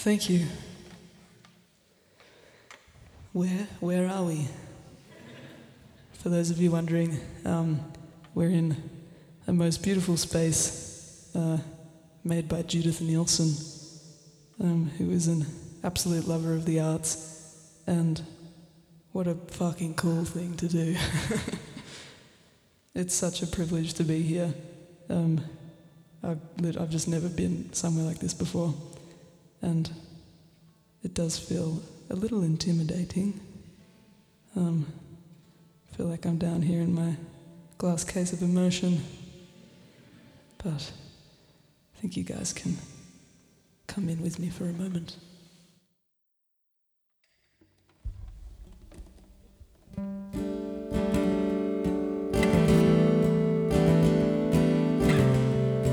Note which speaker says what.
Speaker 1: Thank you. Where are we? For those of you wondering, we're in a most beautiful space made by Judith Nielsen, who is an absolute lover of the arts, and what a fucking cool thing to do. It's such a privilege to be here. I've just never been somewhere like this before, and it does feel a little intimidating. I feel like I'm down here in my glass case of emotion, but I think you guys can come in with me for a moment.